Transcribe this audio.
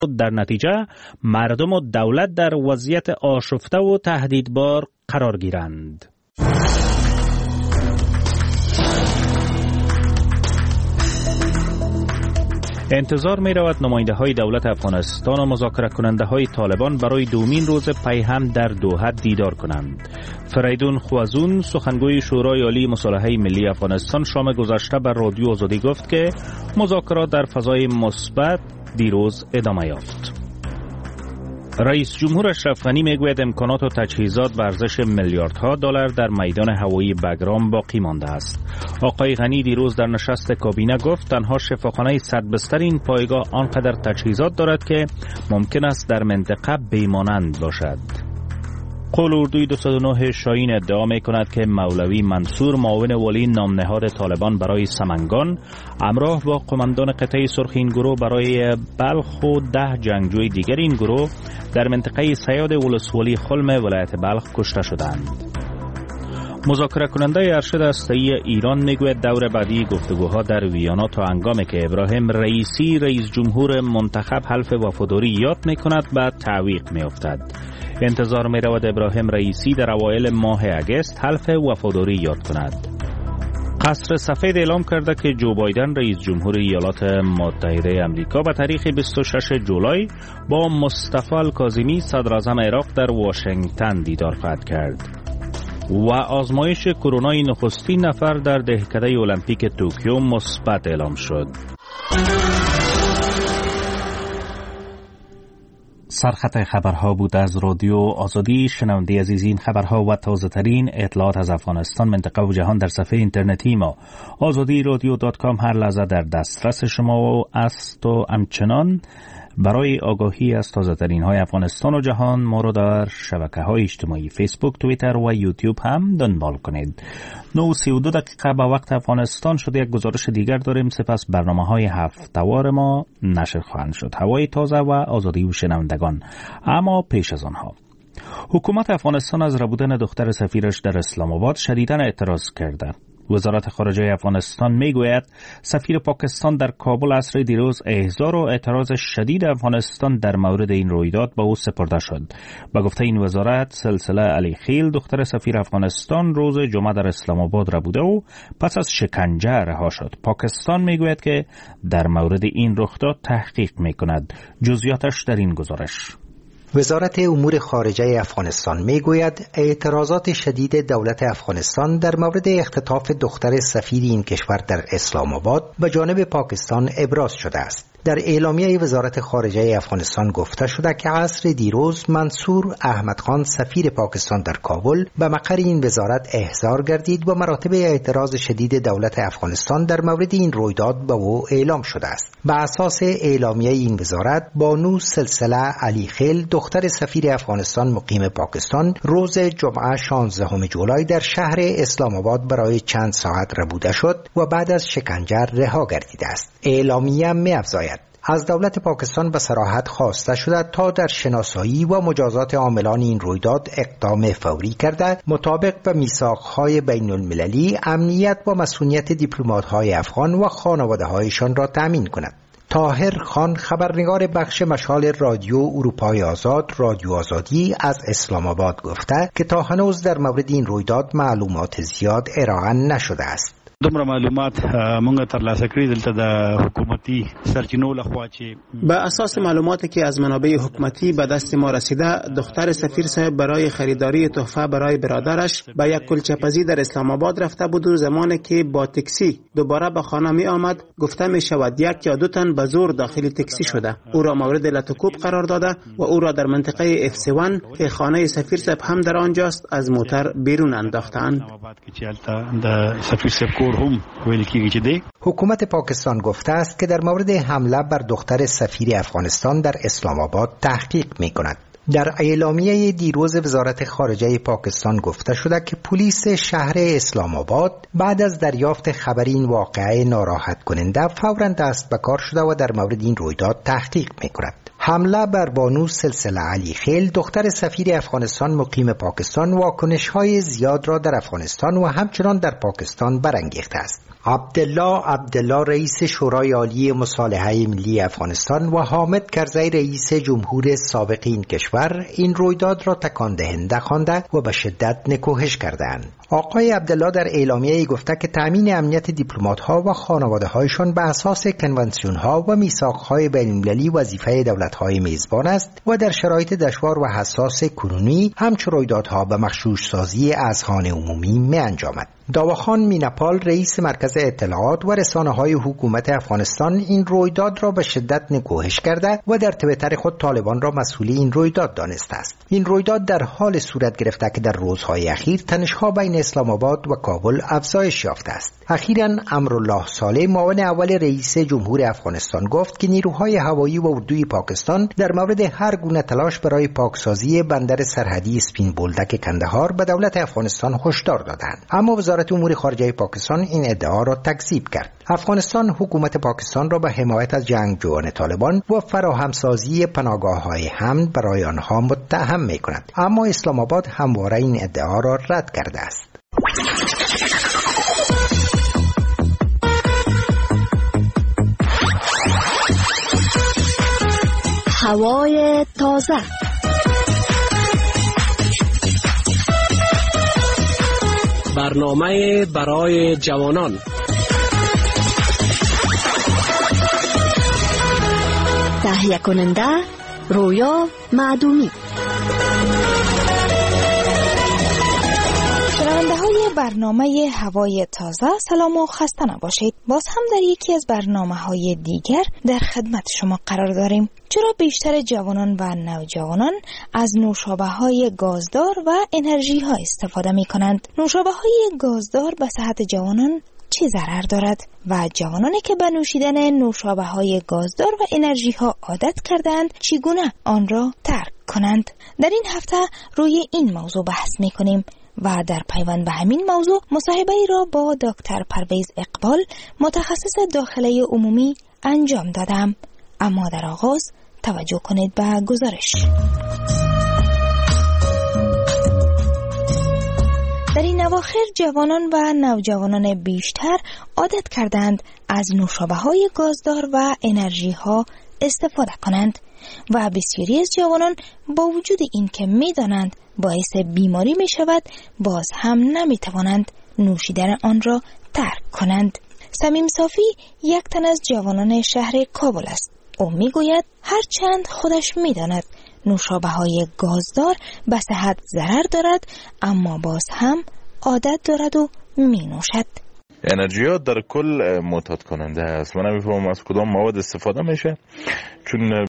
در نتیجه مردم و دولت در وضعیت آشفته و تهدیدبار قرار گیرند. انتظار می رود نماینده های دولت افغانستان و مذاکره کننده های طالبان برای دومین روز پی هم در دوحه دیدار کنند. فریدون خوازون سخنگوی شورای عالی مصالحه ملی افغانستان شام گذشته بر رادیو آزادی گفت که مذاکرات در فضای مثبت دیروز ادامه یافت. رئیس جمهور اشرف غنی میگوید امکانات و تجهیزات به ارزش میلیاردها دلار در میدان هوایی بگرام باقی مانده است. آقای غنی دیروز در نشست کابینه گفت تنها شفاخانه 100 بستر این پایگاه آنقدر تجهیزات دارد که ممکن است در منطقه بیمانند باشد. قول اردوی 209 شاهین ادعا می کند که مولوی منصور معاون ولی نامنهاد طالبان برای سمنگان همراه با قماندان قطعه سرخ این گروه برای بلخ و 10 جنگجوی دیگر این گروه در منطقه سیاد ولسوالی خلم ولایت بلخ کشته شدند. مذاکره کننده ارشد هسته‌ای ایران میگوید دور بعدی گفتگوها در ویانا تا هنگامی که ابراهیم رئیسی رئیس جمهور منتخب حلف وفاداری یاد می کند به تعویق می افتد. انتظار می رود ابراهیم رئیسی در اوایل ماه اگست حلف وفاداری یاد کند. قصر سفید اعلام کرده که جو بایدن رئیس جمهور ایالات متحده امریکا به تاریخ 26 جولای با مصطفی الکاظمی صدر اعظم عراق در واشنگتن دیدار خواهد کرد. و آزمایش کرونای نخستین نفر در دهکده المپیک توکیو مثبت اعلام شد. سرخط خبرها بود از رادیو آزادی. شنونده عزیز، این خبرها و تازه ترین اطلاعات از افغانستان، منطقه و جهان در صفحه اینترنتی ما azadirodio.com هر لحظه در دسترس شما است و همچنان برای آگاهی از تازه ترین های افغانستان و جهان ما رو در شبکه های اجتماعی فیسبوک، توییتر و یوتیوب هم دنبال کنید. 9:32 دقیقه به وقت افغانستان شده. یک گزارش دیگر داریم، سپس برنامه های هفته‌وار ما نشر خواهند شد. هوای تازه و آزادی و شنوندگان. اما پیش از آنها، حکومت افغانستان از ربودن دختر سفیرش در اسلام آباد شدیداً اعتراض کرده. وزارت خارجه افغانستان میگوید سفیر پاکستان در کابل عصر دیروز احضار و اعتراض شدید افغانستان در مورد این رویداد به او سپرده شد. به گفته این وزارت، سلسله علی خیل دختر سفیر افغانستان روز جمعه در اسلام آباد ربوده و پس از شکنجه رها شد. پاکستان میگوید که در مورد این رخداد تحقیق میکند. جزئیاتش در این گزارش. وزارت امور خارجه افغانستان میگوید اعتراضات شدید دولت افغانستان در مورد اختطاف دختر سفیر این کشور در اسلام آباد به جانب پاکستان ابراز شده است. در اعلامیه وزارت خارجه افغانستان گفته شده که عصر دیروز منصور احمد خان سفیر پاکستان در کابل به مقر این وزارت احضار گردید و مراتب اعتراض شدید دولت افغانستان در مورد این رویداد به او اعلام شده است. به اساس اعلامیه این وزارت، بانو سلسله علی خیل دختر سفیر افغانستان مقیم پاکستان روز جمعه 16 جولای در شهر اسلام آباد برای چند ساعت ربوده شد و بعد از شکنجه رها گردیده است. اعلامیه می‌افزاید از دولت پاکستان به صراحت خواسته شده تا در شناسایی و مجازات عاملان این رویداد اقدام فوری کرده، مطابق به میثاق‌های بین المللی امنیت و مسئولیت دیپلمات‌های افغان و خانواده‌هایشان را تأمین کند. طاهر خان، خبرنگار بخش مشال رادیو اروپای آزاد رادیو آزادی از اسلام آباد گفته که تا هنوز در مورد این رویداد معلومات زیاد ارائه نشده است. دومره معلومات مونږ ترلاسه کړي دلته د حکومتي سرچینو لخوا چې به اساس معلوماتی که از منابع حکومتی به دست ما رسیده، دختر سفیر صاحب برای خریداری تحفه برای برادرش به یک کلچه‌پزی در اسلام آباد رفته بود و زمانی که با تاکسی دوباره به خانه می آمد، گفته می شود 1 یا 2 تن به زور داخل تاکسی شده، او را مورد لطوکوب قرار داده و او را در منطقه F1 که خانه سفیر صاحب هم در آنجاست از موتر بیرون انداختند. حکومت پاکستان گفته است که در مورد حمله بر دختر سفیر افغانستان در اسلام آباد تحقیق می کند. در اعلامیه دیروز وزارت خارجه پاکستان گفته شده که پلیس شهر اسلام آباد بعد از دریافت خبر این واقعه ناراحت کننده فوراً دست به کار شده و در مورد این رویداد تحقیق می کند. حمله بر بانو سلسله علی خیل دختر سفیر افغانستان مقیم پاکستان واکنش‌های زیاد را در افغانستان و همچنان در پاکستان برانگیخته است. عبدالله رئیس شورای عالی مصالحه ملی افغانستان و حامد کرزی رئیس جمهور سابق این کشور این رویداد را تکان دهنده خوانده و به شدت نکوهش کردند. آقای عبدالله در اعلامیه گفته که تامین امنیت دیپلمات‌ها و خانواده‌هایشان به اساس کنوانسیون‌ها و میثاق‌های بین‌المللی وظیفه دولت‌های میزبان است و در شرایط دشوار و حساس کنونی همچون رویدادها به مغشوش سازی اذهان عمومی می‌انجامد. داواخان مینپال رئیس مرکز اطلاعات و رسانه‌های حکومت افغانستان این رویداد را به شدت نکوهش کرده و در توییتر خود طالبان را مسئول این رویداد دانسته است. این رویداد در حال صورت گرفته که در روزهای اخیر تنش‌ها بین اسلام آباد و کابل افزایش یافته است. اخیراً امرالله صالح معاون اول رئیس جمهور افغانستان گفت که نیروهای هوایی و اردوی پاکستان در مورد هر گونه تلاش برای پاکسازی بندر سرحدی اسپین بولدک کندهار به دولت افغانستان هشدار دادند. اما وزارت امور خارجه پاکستان این ادعا را تکذیب کرد. افغانستان حکومت پاکستان را به حمایت از جنگجویان طالبان و فراهمسازی پناهگاه‌های امن برای آنها متهم می‌کند، اما اسلام آباد همواره این ادعا را رد کرده است. هوای تازه. برنامه برای جوانان. تهیه کننده رویا معدومی. شنونده‌های برنامه هوای تازه، سلام و خسته نباشید. باز هم در یکی از برنامه‌های دیگر در خدمت شما قرار داریم. چرا بیشتر جوانان و نوجوانان از نوشابه‌های گازدار و انرژی‌ها استفاده می‌کنند؟ نوشابه‌های گازدار به صحت جوانان چه ضرر دارد و جوانانی که به نوشیدن نوشابه‌های گازدار و انرژی‌ها عادت کردند چگونه آن را ترک کنند؟ در این هفته روی این موضوع بحث می‌کنیم و در پیوند به همین موضوع مصاحبه‌ای را با دکتر پرویز اقبال متخصص داخله عمومی انجام دادم. اما در آغاز توجه کنید به گزارش. در این اواخر جوانان و نوجوانان بیشتر عادت کردند از نوشابه‌های گازدار و انرژی‌ها استفاده کنند و بسیاری از جوانان با وجود این که می‌دانند باعث بیماری می‌شود، باز هم نمی‌توانند نوشیدن آن را ترک کنند. سمیم صافی یک تن از جوانان شهر کابل است. او میگوید هرچند خودش میداند نوشابه‌های گازدار به صحت ضرر دارد، اما باز هم عادت دارد و می نوشد. انرژی در کل معتاد کننده است. من نمیفهمم از کدام مواد استفاده میشه، چون